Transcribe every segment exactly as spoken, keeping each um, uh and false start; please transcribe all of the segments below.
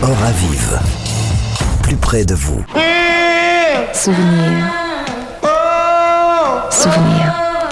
Oravive, plus près de vous. Souvenir. Souvenir.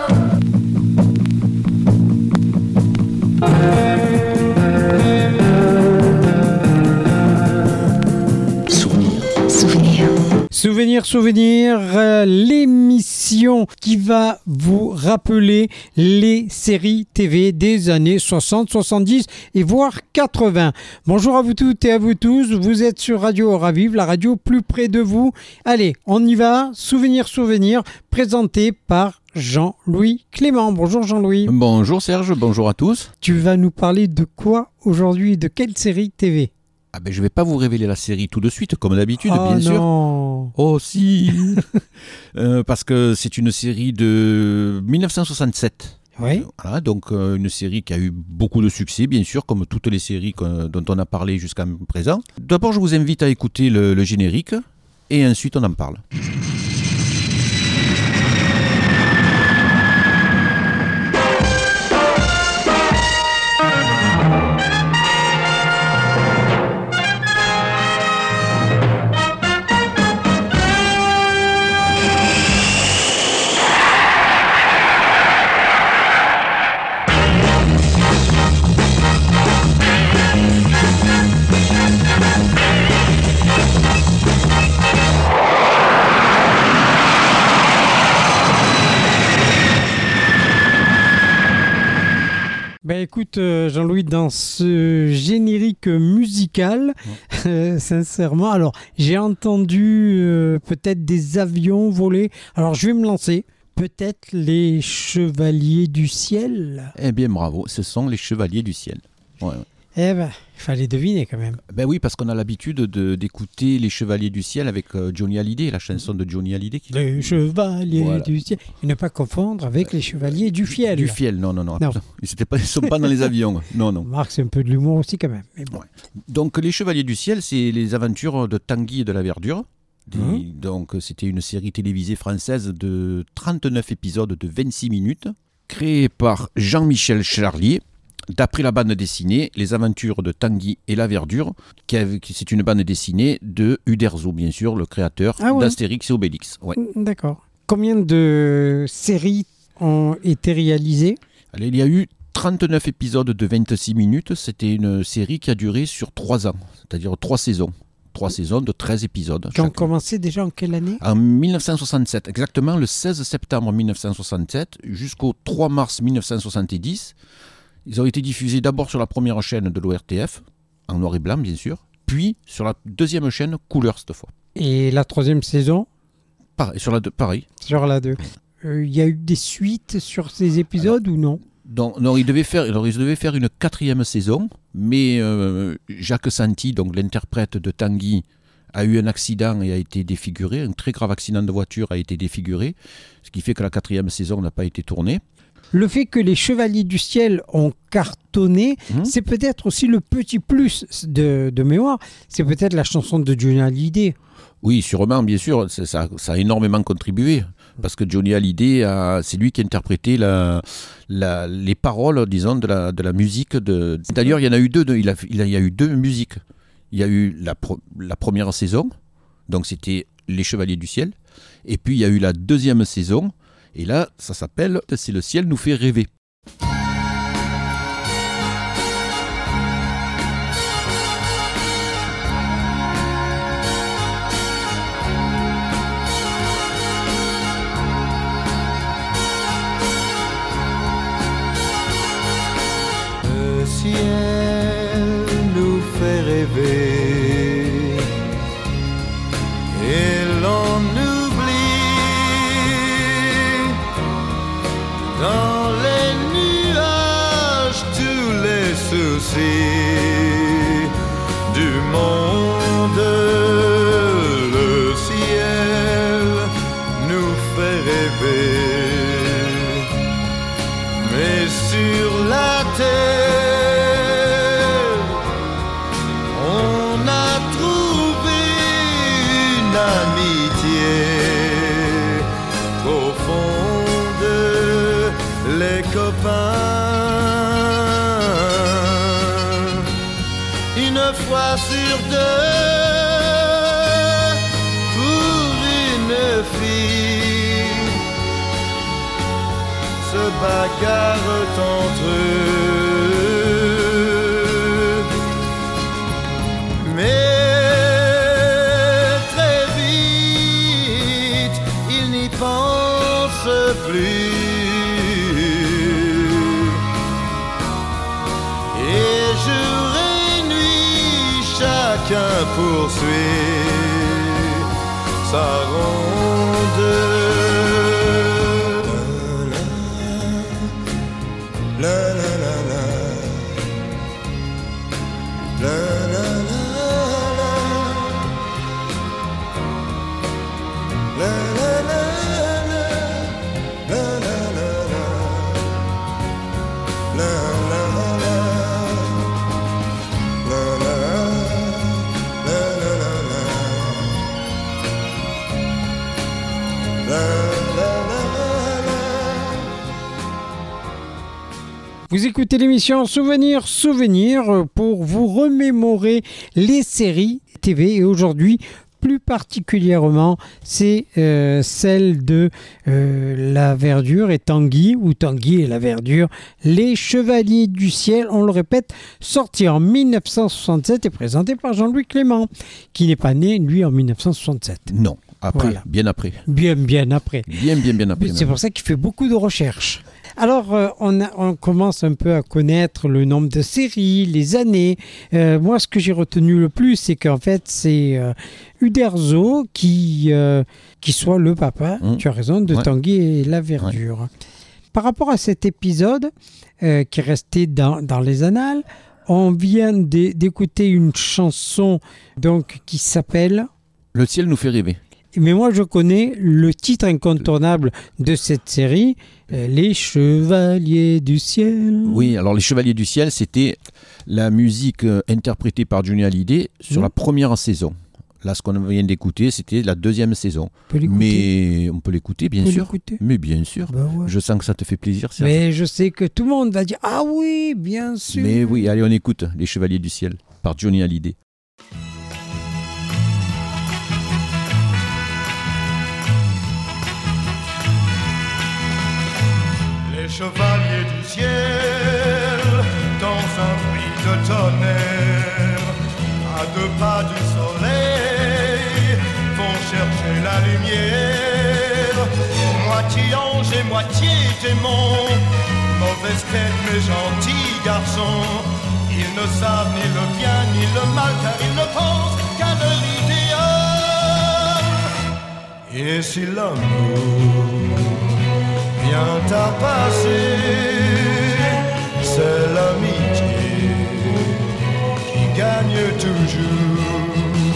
Souvenir, souvenir, euh, l'émission qui va vous rappeler les séries T V des années soixante, soixante-dix et voire quatre-vingts. Bonjour à vous toutes et à vous tous, vous êtes sur Radio Oravive, la radio plus près de vous. Allez, on y va, Souvenir, souvenir, présenté par Jean-Louis Clément. Bonjour Jean-Louis. Bonjour Serge, bonjour à tous. Tu vas nous parler de quoi aujourd'hui, de quelle série T V ? Ah ben, je ne vais pas vous révéler la série tout de suite, comme d'habitude, oh bien sûr. Non. Oh si euh, Parce que c'est une série de dix-neuf cent soixante-sept. Oui. Voilà, donc euh, une série qui a eu beaucoup de succès, bien sûr, comme toutes les séries que, dont on a parlé jusqu'à présent. D'abord, je vous invite à écouter le, le générique, et ensuite on en parle. Ben écoute euh, Jean-Louis, dans ce générique musical, ouais. euh, sincèrement, alors j'ai entendu euh, peut-être des avions voler, alors je vais me lancer, peut-être les Chevaliers du Ciel. Eh bien bravo, ce sont les Chevaliers du Ciel. Ouais, ouais. Eh ben, il fallait deviner quand même. Ben oui, parce qu'on a l'habitude de, d'écouter les Chevaliers du Ciel avec euh, Johnny Hallyday, la chanson de Johnny Hallyday. Qui... Les Chevaliers voilà. du Ciel. Et ne pas confondre avec les Chevaliers du Fiel. Du Fiel, non, non, non. non. Ils ne sont pas dans les avions. Non, non. Marc, c'est un peu de l'humour aussi quand même. Mais bon. Ouais. Donc, les Chevaliers du Ciel, c'est les aventures de Tanguy et de la Verdure. Des, mmh. Donc, c'était une série télévisée française de trente-neuf épisodes de vingt-six minutes, créée par Jean-Michel Charlier. D'après la bande dessinée, Les aventures de Tanguy et la Verdure, qui, a, qui c'est une bande dessinée de Uderzo, bien sûr, le créateur ah ouais. d'Astérix et Obélix. Ouais. D'accord. Combien de séries ont été réalisées ? Alors, il y a eu trente-neuf épisodes de vingt-six minutes. C'était une série qui a duré sur trois ans, c'est-à-dire trois saisons. Trois saisons de treize épisodes. Qui ont commencé déjà en quelle année ? En dix-neuf cent soixante-sept, exactement le seize septembre dix-neuf cent soixante-sept jusqu'au trois mars dix-neuf cent soixante-dix. Ils ont été diffusés d'abord sur la première chaîne de l'O R T F, en noir et blanc bien sûr, puis sur la deuxième chaîne, couleur cette fois. Et la troisième saison ? Pareil, sur la deux, pareil. Sur la deux. Il euh, y a eu des suites sur ces épisodes alors, ou non ? donc, non, ils devaient faire, alors, ils devaient faire une quatrième saison, mais euh, Jacques Santi, donc l'interprète de Tanguy, a eu un accident et a été défiguré, un très grave accident de voiture a été défiguré, ce qui fait que la quatrième saison n'a pas été tournée. Le fait que les Chevaliers du Ciel ont cartonné, mmh. c'est peut-être aussi le petit plus de, de mémoire. C'est peut-être la chanson de Johnny Hallyday. Oui, sûrement, bien sûr. Ça, ça, ça a énormément contribué. Parce que Johnny Hallyday, a, c'est lui qui a interprété la, la, les paroles, disons, de la, de la musique. De... D'ailleurs, il y en a eu deux. De, il, a, il, a, il y a eu deux musiques. Il y a eu la, pro, la première saison, donc c'était Les Chevaliers du Ciel. Et puis, il y a eu la deuxième saison. Et là, ça s'appelle « C'est le ciel nous fait rêver ». Le ciel nous fait rêver et l'on nous dans les nuages tous les soucis du monde. Le ciel nous fait rêver, mais sur la terre on pas sur deux pour une fille se bagarrent entre eux. Mais très vite, ils n'y pensent plus. Et jour et nuit, chacun poursuit sa ronde. La la la la, la la la la, la la la la, la la la la, la la la la, la la la la, la la la la. Vous écoutez l'émission Souvenir, Souvenir pour vous remémorer les séries T V et aujourd'hui, plus particulièrement, c'est euh, celle de euh, La Verdure et Tanguy, ou Tanguy et La Verdure, Les Chevaliers du Ciel, on le répète, sorti en dix-neuf cent soixante-sept et présenté par Jean-Louis Clément, qui n'est pas né, lui, en dix-neuf cent soixante-sept. Non, après, Voilà. bien après. Bien, bien après. Bien, bien, bien après. C'est même. pour ça qu'il fait beaucoup de recherches. Alors, euh, on, a- on commence un peu à connaître le nombre de séries, les années. Euh, moi, ce que j'ai retenu le plus, c'est qu'en fait, c'est euh, Uderzo qui, euh, qui soit le papa, Mmh. tu as raison, de Ouais. Tanguy et La Verdure. Par rapport à cet épisode euh, qui est resté dans, dans les annales, on vient d'é- d'écouter une chanson donc, qui s'appelle... Le ciel nous fait rêver. Mais moi, je connais le titre incontournable de cette série, euh, Les Chevaliers du Ciel. Oui, alors Les Chevaliers du Ciel, c'était la musique euh, interprétée par Johnny Hallyday sur Mmh. la première saison. Là, ce qu'on vient d'écouter, c'était la deuxième saison. On peut l'écouter. Mais on peut l'écouter, bien On peut sûr. l'écouter. Mais bien sûr. Bah ouais. Je sens que ça te fait plaisir, Serge. Mais je sais que tout le monde va dire « Ah oui, bien sûr !» Mais oui, allez, on écoute Les Chevaliers du Ciel par Johnny Hallyday. Les chevaliers du ciel, dans un bruit de tonnerre, à deux pas du soleil, vont chercher la lumière. Moitié ange et moitié démon, mauvaise tête mais gentils garçons. Ils ne savent ni le bien ni le mal, car ils ne pensent qu'à leur idéal. Et si l'amour vient à passer, c'est l'amitié qui gagne toujours.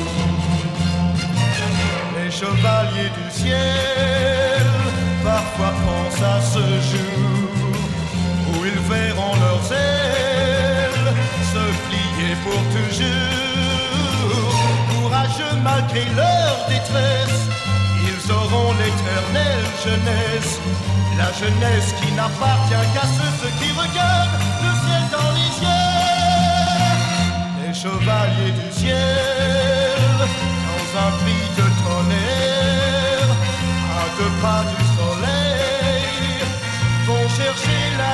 Les chevaliers du ciel parfois pensent à ce jour où ils verront leurs ailes se plier pour toujours. Courageux malgré leur détresse, ils auront l'éternelle jeunesse. La jeunesse qui n'appartient qu'à ceux, ceux qui regardent le ciel dans les yeux. Les chevaliers du ciel, dans un cri de tonnerre, à deux pas du soleil, vont chercher la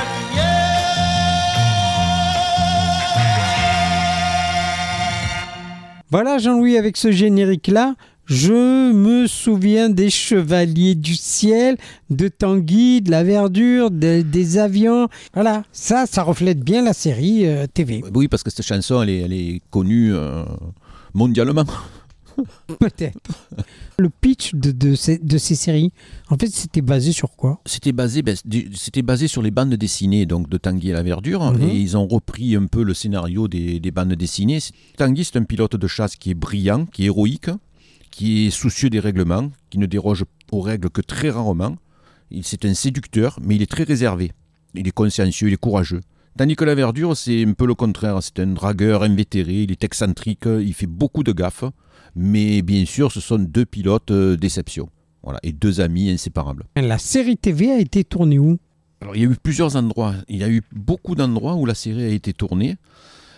lumière. Voilà Jean-Louis, avec ce générique-là, je me souviens des Chevaliers du Ciel, de Tanguy, de La Verdure, de- des avions. Voilà, ça, ça reflète bien la série euh, T V. Oui, parce que cette chanson, elle est, elle est connue euh, mondialement. Peut-être. Le pitch de, de, ces, de ces séries, en fait, c'était basé sur quoi? C'était basé, ben, du- c'était basé sur les bandes dessinées donc, de Tanguy et La Verdure. Mhm. Et ils ont repris un peu le scénario des, des bandes dessinées. C'est- Tanguy, c'est un pilote de chasse qui est brillant, qui est héroïque, qui est soucieux des règlements, qui ne déroge aux règles que très rarement. Il, c'est un séducteur, mais il est très réservé. Il est consciencieux, il est courageux. Tandis que La Verdure, c'est un peu le contraire. C'est un dragueur invétéré, il est excentrique, il fait beaucoup de gaffes. Mais bien sûr, ce sont deux pilotes euh, d'exception. Voilà, et deux amis inséparables. La série T V a été tournée où? Alors, il y a eu plusieurs endroits. Il y a eu beaucoup d'endroits où la série a été tournée.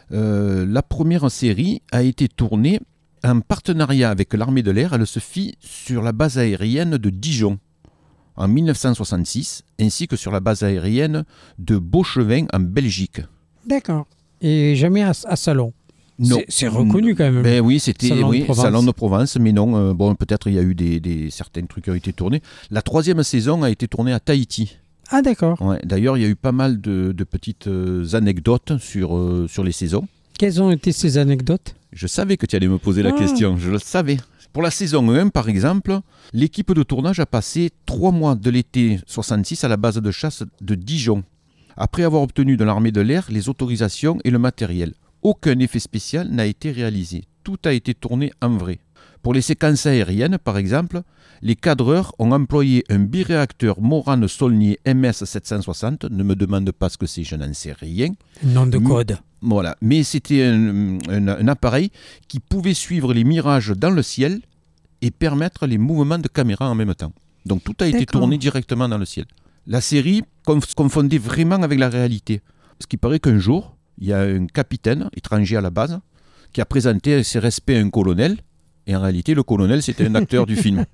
Euh, la première série a été tournée en partenariat avec l'armée de l'air. Elle se fit sur la base aérienne de Dijon en dix-neuf cent soixante-six, ainsi que sur la base aérienne de Beauchevin en Belgique. D'accord. Et jamais à, à Salon. Non. C'est, c'est reconnu quand même. Ben oui, c'était Salon oui, de Provence. Salon de Provence, mais non, euh, bon, peut-être il y a eu des, des, certains trucs qui ont été tournés. La troisième saison a été tournée à Tahiti. Ah d'accord. Ouais, d'ailleurs, il y a eu pas mal de, de petites euh, anecdotes sur, euh, sur les saisons. Quelles ont été ces anecdotes? Je savais que tu allais me poser la Ah. question, je le savais. Pour la saison un, par exemple, l'équipe de tournage a passé trois mois de l'été soixante-six à la base de chasse de Dijon, après avoir obtenu de l'armée de l'air les autorisations et le matériel. Aucun effet spécial n'a été réalisé. Tout a été tourné en vrai. Pour les séquences aériennes, par exemple, les cadreurs ont employé un biréacteur Morane Saulnier M S sept cent soixante. Ne me demande pas ce que c'est, je n'en sais rien. Nom de code. Voilà, mais c'était un, un, un appareil qui pouvait suivre les mirages dans le ciel et permettre les mouvements de caméra en même temps. Donc tout a été D'accord. tourné directement dans le ciel. La série se confondait vraiment avec la réalité. Ce qui paraît qu'un jour, il y a un capitaine étranger à la base qui a présenté ses respects à un colonel, et en réalité le colonel c'était un acteur du film.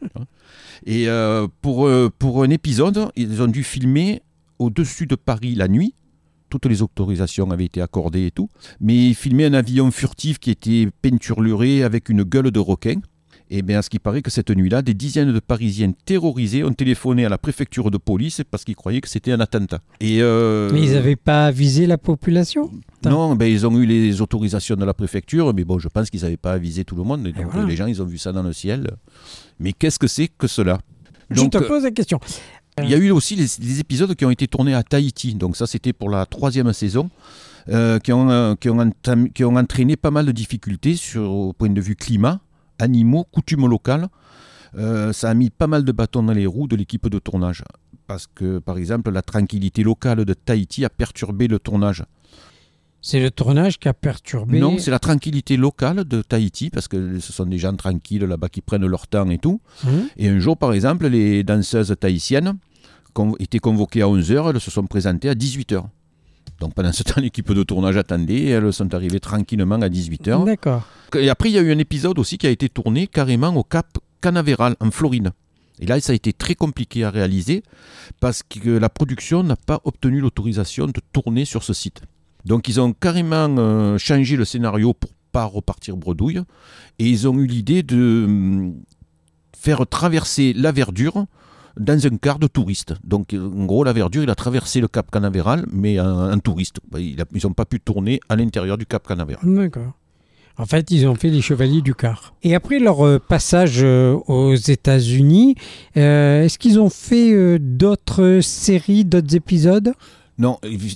Et euh, pour, euh, pour un épisode, ils ont dû filmer au-dessus de Paris la nuit. Toutes les autorisations avaient été accordées et tout. Mais ils filmaient un avion furtif qui était peinturluré avec une gueule de requin. Et bien, à ce qui paraît que cette nuit-là, des dizaines de Parisiens terrorisés ont téléphoné à la préfecture de police parce qu'ils croyaient que c'était un attentat. Et euh, Mais ils n'avaient pas avisé la population? Non, ben, ils ont eu les autorisations de la préfecture, mais bon, je pense qu'ils n'avaient pas avisé tout le monde. Et donc, voilà. les gens, ils ont vu ça dans le ciel. Mais qu'est-ce que c'est que cela? Je Donc, te pose la question. il y a eu aussi les, les épisodes qui ont été tournés à Tahiti. Donc ça, c'était pour la troisième saison, euh, qui, ont, euh, qui, ont entam- qui ont entraîné pas mal de difficultés sur, au point de vue climat, animaux, coutumes locales. Euh, ça a mis pas mal de bâtons dans les roues de l'équipe de tournage. Parce que, par exemple, la tranquillité locale de Tahiti a perturbé le tournage. C'est le tournage qui a perturbé... Non, c'est la tranquillité locale de Tahiti, parce que ce sont des gens tranquilles là-bas qui prennent leur temps et tout. Hum. Et un jour, par exemple, les danseuses tahitiennes con- étaient convoquées à onze heures, elles se sont présentées à dix-huit heures. Donc pendant ce temps, l'équipe de tournage attendait, et elles sont arrivées tranquillement à dix-huit heures. D'accord. Et après, il y a eu un épisode aussi qui a été tourné carrément au Cap Canaveral, en Floride. Et là, ça a été très compliqué à réaliser, parce que la production n'a pas obtenu l'autorisation de tourner sur ce site. Donc ils ont carrément euh, changé le scénario pour pas repartir bredouille, et ils ont eu l'idée de hum, faire traverser la verdure dans un car de touristes. Donc en gros, la verdure, il a traversé le Cap Canaveral, mais en, en touriste. Il a- ils n'ont pas pu tourner à l'intérieur du Cap Canaveral. D'accord. En fait, ils ont fait les Chevaliers du Car. Et après leur euh, passage euh, aux États-Unis, euh, est-ce qu'ils ont fait euh, d'autres séries, d'autres épisodes? Non,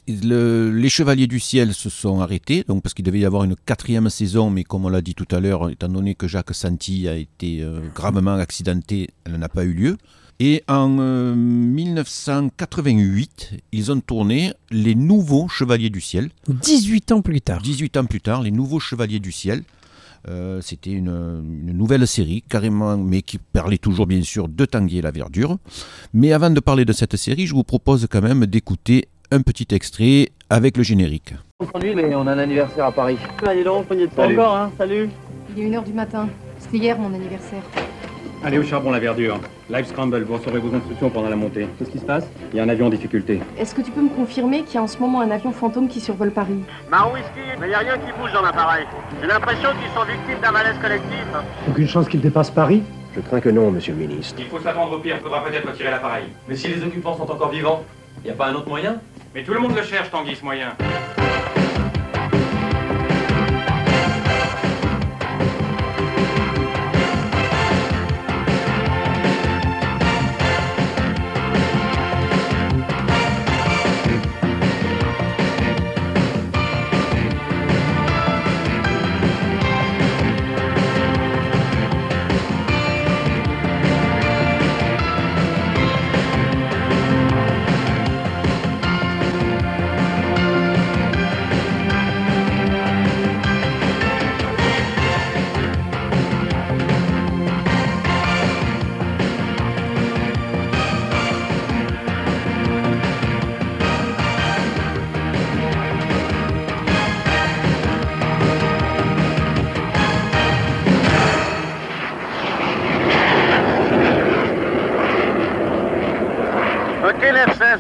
le- les Chevaliers du Ciel se sont arrêtés, donc parce qu'il devait y avoir une quatrième saison, mais comme on l'a dit tout à l'heure, étant donné que Jacques Santi a été euh, gravement accidenté, elle n'a pas eu lieu. Et en euh, dix-neuf cent quatre-vingt-huit, ils ont tourné les nouveaux Chevaliers du Ciel. dix-huit ans plus tard. dix-huit ans plus tard, les nouveaux Chevaliers du Ciel. Euh, c'était une, une nouvelle série, carrément, mais qui parlait toujours bien sûr de Tanguy et la verdure. Mais avant de parler de cette série, je vous propose quand même d'écouter un petit extrait avec le générique. On conduit, mais on a un anniversaire à Paris. Allez donc, poignée de pas Salut. encore, hein, salut. Il est une heure du matin. C'était hier mon anniversaire. Allez au charbon la verdure. Live scramble, vous recevrez vos instructions pendant la montée. Qu'est-ce qui se passe? Il y a un avion en difficulté. Est-ce que tu peux me confirmer qu'il y a en ce moment un avion fantôme qui survole Paris? Marron whisky, mais y a rien qui bouge dans l'appareil. J'ai l'impression qu'ils sont victimes d'un malaise collectif. Aucune chance qu'il dépasse Paris? Je crains que non, monsieur le ministre. Il faut s'attendre au pire, faudra peut-être retirer l'appareil. Mais si les occupants sont encore vivants, y a pas un autre moyen? Mais tout le monde le cherche, Tanguy, ce moyen.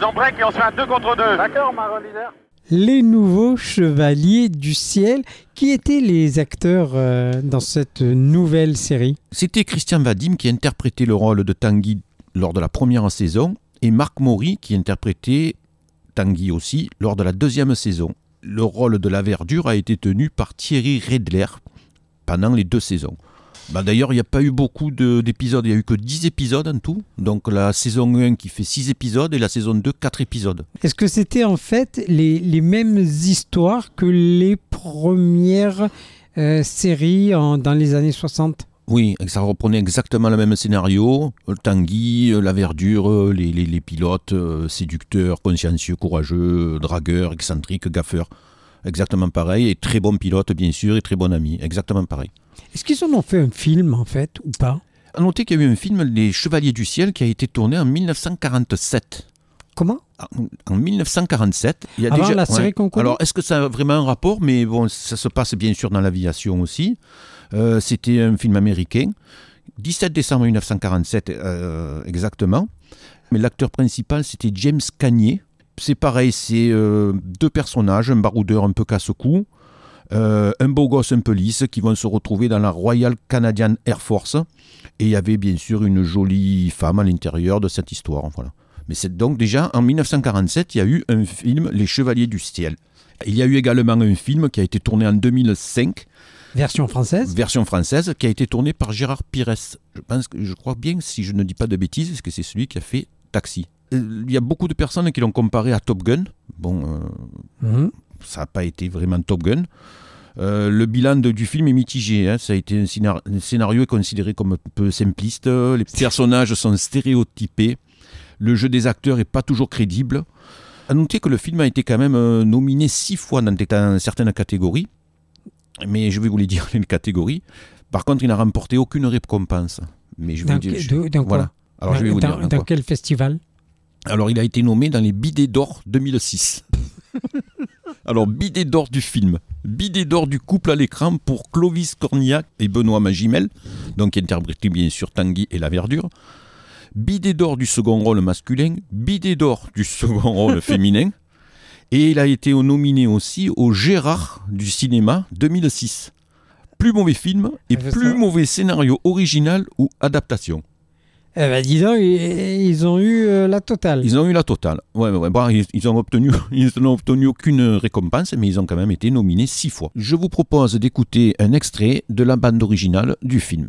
on break et on se fait un deux contre deux. D'accord, Marron leader. Les nouveaux Chevaliers du Ciel. Qui étaient les acteurs euh, dans cette nouvelle série ? C'était Christian Vadim qui interprétait le rôle de Tanguy lors de la première saison et Marc Maury qui interprétait Tanguy aussi lors de la deuxième saison. Le rôle de la verdure a été tenu par Thierry Redler pendant les deux saisons. Bah d'ailleurs, il n'y a pas eu beaucoup de, d'épisodes, il n'y a eu que dix épisodes en tout. Donc la saison un qui fait six épisodes et la saison deux, quatre épisodes. Est-ce que c'était en fait les, les mêmes histoires que les premières euh, séries en, dans les années soixante ? Oui, ça reprenait exactement le même scénario. Tanguy, la verdure, les, les, les pilotes, euh, séducteurs, consciencieux, courageux, dragueurs, excentriques, gaffeurs. Exactement pareil. Et très bon pilote, bien sûr, et très bon ami. Exactement pareil. Est-ce qu'ils en ont fait un film, en fait, ou pas ? À noter qu'il y a eu un film, Les Chevaliers du Ciel, qui a été tourné en dix-neuf cent quarante-sept. Comment ? En dix-neuf cent quarante-sept. Il y a Avant déjà, la série ouais. qu'on connaît ? Alors, est-ce que ça a vraiment un rapport ? Mais bon, ça se passe bien sûr dans l'aviation aussi. Euh, c'était un film américain. dix-sept décembre mille neuf cent quarante-sept, euh, exactement. Mais l'acteur principal, c'était James Cagney. C'est pareil, c'est euh, deux personnages, un baroudeur un peu casse-cou, euh, un beau gosse un peu lisse, qui vont se retrouver dans la Royal Canadian Air Force. Et il y avait bien sûr une jolie femme à l'intérieur de cette histoire. Voilà. Mais c'est donc déjà en mille neuf cent quarante-sept, il y a eu un film, Les Chevaliers du Ciel. Il y a eu également un film qui a été tourné en deux mille cinq. Version française ? Version française, qui a été tournée par Gérard Pires. Je pense que je crois bien, si je ne dis pas de bêtises, parce que c'est celui qui a fait Taxi. Il y a beaucoup de personnes qui l'ont comparé à Top Gun. Bon, euh, mmh. ça n'a pas été vraiment Top Gun. Euh, le bilan de, du film est mitigé. Hein. Ça a été un, scénar- un scénario est considéré comme un peu simpliste. Les personnages sont stéréotypés. Le jeu des acteurs n'est pas toujours crédible. À noter que le film a été quand même euh, nominé six fois dans, des, dans certaines catégories. Mais je vais vous les dire, les catégories. Par contre, il n'a remporté aucune récompense. Mais je vais dans, vous dire, de, dans voilà. Alors, dans, je vais vous dans, dire. Dans quel festival ? Alors, il a été nommé dans les Bidets d'or deux mille six. Alors, Bidet d'or du film. Bidet d'or du couple à l'écran pour Clovis Cornillac et Benoît Magimel, donc qui interprétait bien sûr Tanguy et la verdure. Bidet d'or du second rôle masculin. Bidet d'or du second rôle féminin. Et il a été nominé aussi au Gérard du cinéma deux mille six. Plus mauvais film et plus mauvais scénario original ou adaptation. Eh ben dis donc, ils ont eu euh, la totale. Ils ont eu la totale. Ouais, ouais, bon, ils, ils ont obtenu, ils n'ont obtenu aucune récompense, mais ils ont quand même été nominés six fois. Je vous propose d'écouter un extrait de la bande originale du film.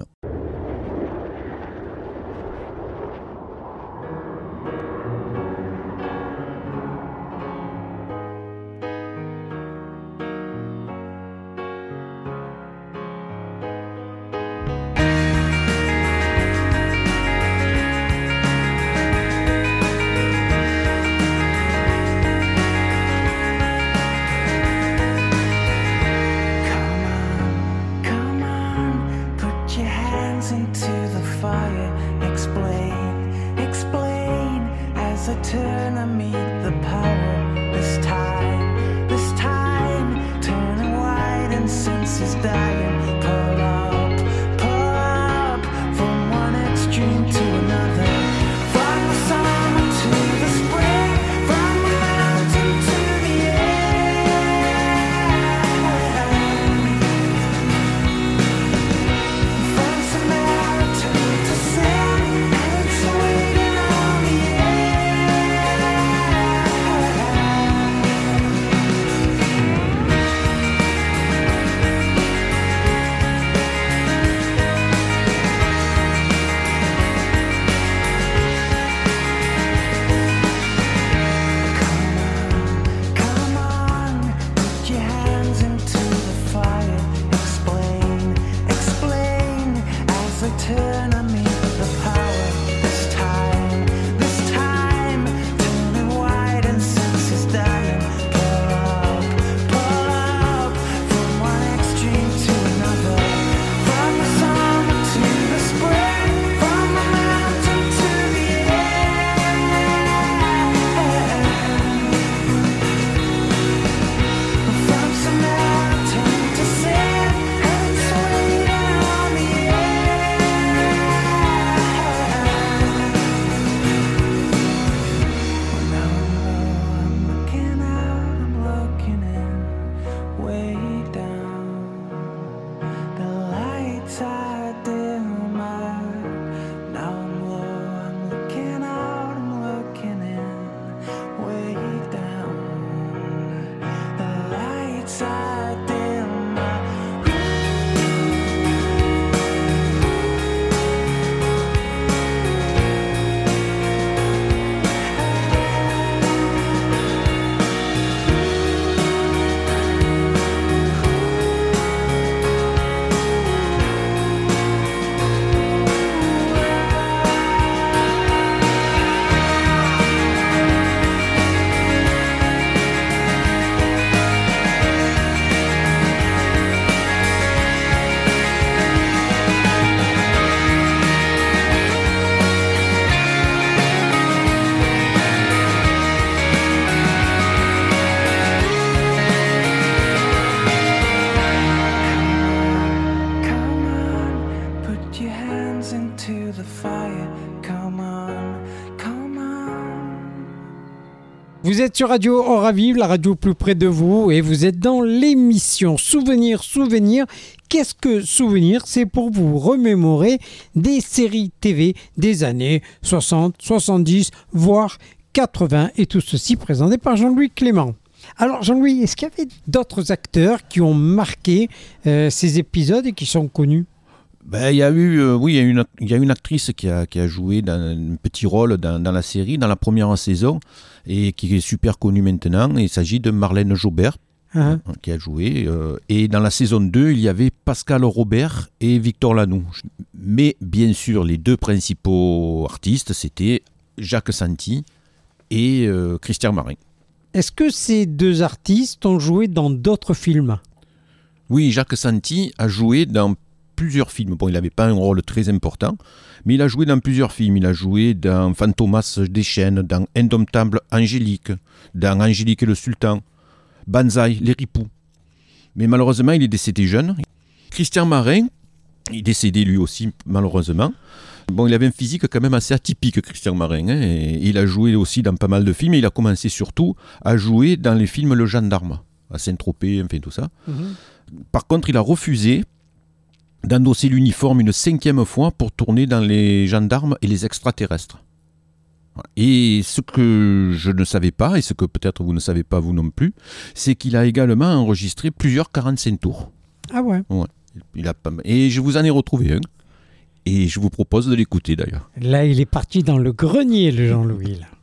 Vous êtes sur Radio Oravive, la radio plus près de vous, et vous êtes dans l'émission Souvenir, Souvenir. Qu'est-ce que Souvenir? C'est pour vous remémorer des séries T V des années soixante, soixante-dix, voire quatre-vingts, et tout ceci présenté par Jean-Louis Clément. Alors Jean-Louis, est-ce qu'il y avait d'autres acteurs qui ont marqué euh, ces épisodes et qui sont connus? Ben, il y a eu, euh, oui, il y a une, il y a une actrice qui a, qui a joué dans un petit rôle dans, dans la série, dans la première saison, et qui est super connue maintenant. Il s'agit de Marlène Jobert, uh-huh. qui a joué. Euh, et dans la saison deux, il y avait Pascal Robert et Victor Lanoux. Mais bien sûr, les deux principaux artistes, c'était Jacques Santi et euh, Christian Marin. Est-ce que ces deux artistes ont joué dans d'autres films? Oui, Jacques Santi a joué dans plusieurs films. Bon, il n'avait pas un rôle très important, mais il a joué dans plusieurs films. Il a joué dans Fantomas Deschênes, dans Indomptable Angélique, dans Angélique et le Sultan, Banzai, Les Ripoux. Mais malheureusement, il est décédé jeune. Christian Marin, il est décédé lui aussi, malheureusement. Bon, il avait un physique quand même assez atypique, Christian Marin. Hein, et il a joué aussi dans pas mal de films. Et il a commencé surtout à jouer dans les films Le Gendarme, à Saint-Tropez, enfin tout ça. Mmh. Par contre, il a refusé d'endosser l'uniforme une cinquième fois pour tourner dans Les Gendarmes et les Extraterrestres. Et ce que je ne savais pas, et ce que peut-être vous ne savez pas vous non plus, c'est qu'il a également enregistré plusieurs quarante-cinq tours. Ah ouais, ouais. Il a pas... Et je vous en ai retrouvé un. Et je vous propose de l'écouter d'ailleurs. Là, il est parti dans le grenier, le Jean-Louis. Là.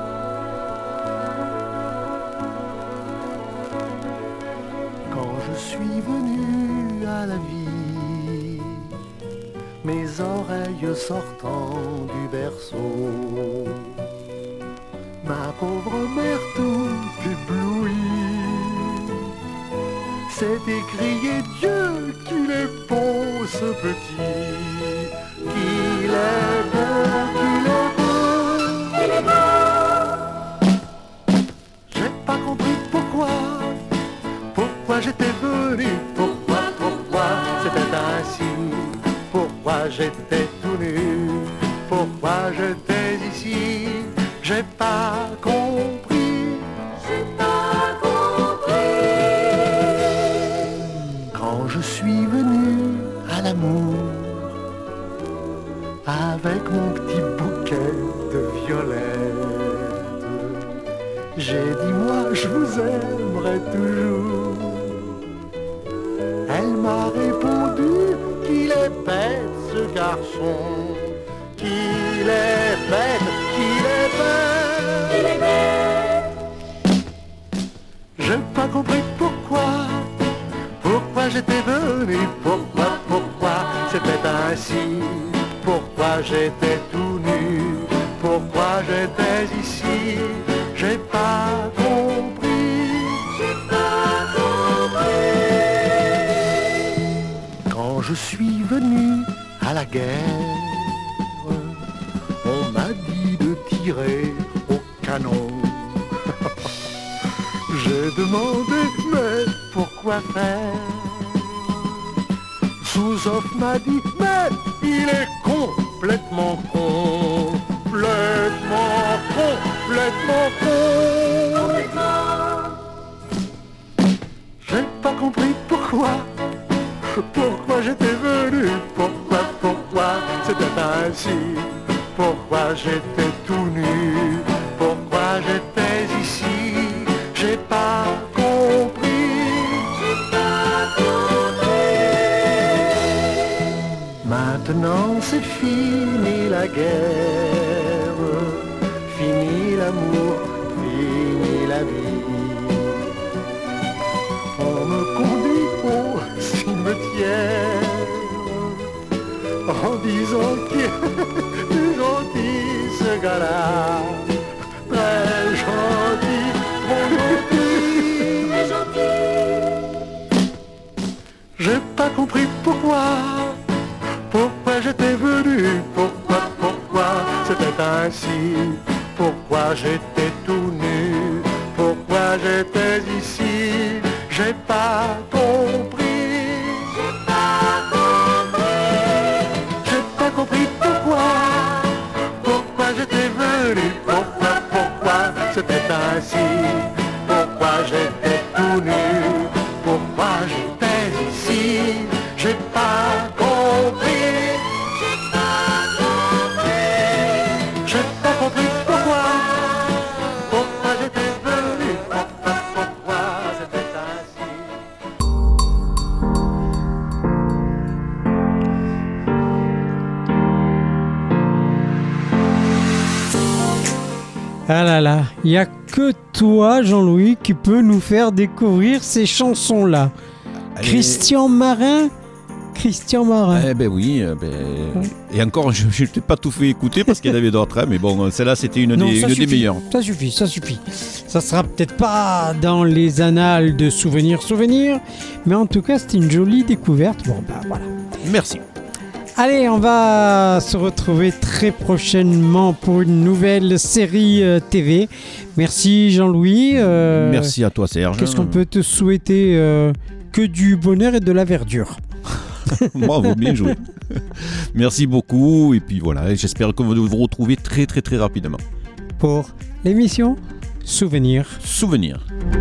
Quand je suis venu à la vie, mes oreilles sortant du berceau, ma pauvre mère toute éblouie s'est écrié Dieu qu'il est beau ce petit, qu'il est beau, qu'il est beau, qu'il est beau. J'ai pas compris pourquoi, pourquoi j'étais venu, pourquoi, pourquoi c'était ainsi, pourquoi j'étais tout nu, pourquoi j'étais ici, j'ai pas compris, j'ai pas compris. Quand je suis venu à l'amour, avec mon petit bouquet de violettes, j'ai dit moi je vous aimerai toujours. Elle m'a répondu qu'il est bête ce garçon, qu'il est bête, qu'il est bête, qu'il est bête. J'ai pas compris pourquoi, pourquoi j'étais venu, pourquoi, pourquoi c'était ainsi, pourquoi j'étais tout nu, pourquoi j'étais ici, j'ai pas compris, j'ai pas compris. Quand je suis venu à la guerre, on m'a dit de tirer au canon. J'ai demandé, mais pourquoi faire? Souzoff m'a dit, mais il est complètement con, complètement, complètement con. J'ai pas compris pourquoi, pourquoi j'étais venu, pourquoi, pourquoi c'était ainsi, pourquoi j'étais tout nu, pourquoi j'étais ici, j'ai pas compris, j'ai pas compris. Maintenant c'est fini la guerre, fini l'amour, fini la vie. On me conduit au cimetière en disant qu'il est gentil ce gars-là, très gentil, trop gentil, très gentil. J'ai pas compris pourquoi, pourquoi j'étais venu, pourquoi, pourquoi c'était ainsi, pourquoi j'étais tout nu, pourquoi j'étais ici, j'ai pas compris, j'ai pas compris, j'ai pas compris pourquoi, pourquoi j'étais venu, pourquoi, pourquoi c'était ainsi. ainsi? Pourquoi j'étais tout nu? Pourquoi j'étais ici? J'ai pas compris. J'ai pas compris. J'ai pas compris pourquoi. Pourquoi j'étais venu? Pourquoi, pourquoi c'était ainsi? Ah là là, il n'y a que toi, Jean-Louis, qui peut nous faire découvrir ces chansons-là. Allez. Christian Marin Christian Marin. Eh ben oui, euh, ben... ouais. Et encore, je ne t'ai pas tout fait écouter parce qu'il y en avait d'autres, hein, mais bon, celle-là, c'était une, Non, des, ça une suffit, des meilleures. Ça suffit, ça suffit. Ça sera peut-être pas dans les annales de souvenirs, souvenirs, mais en tout cas, c'était une jolie découverte. Bon, bah voilà. Merci. Allez, on va se retrouver très prochainement pour une nouvelle série euh, T V. Merci Jean-Louis. Euh, Merci à toi Serge. Qu'est-ce qu'on peut te souhaiter euh, que du bonheur et de la verdure. Bravo, bien joué. Merci beaucoup et puis voilà, j'espère que vous vous retrouvez très très très rapidement. Pour l'émission Souvenir. Souvenir.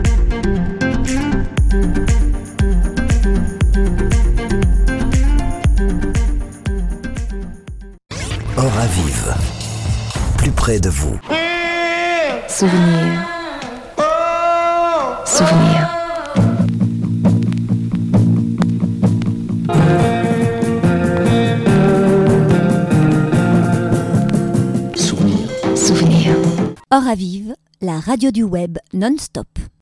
Hora Vive, plus près de vous. Souvenir. Souvenir. Souvenir. Souvenir. Hora Vive, la radio du web non-stop.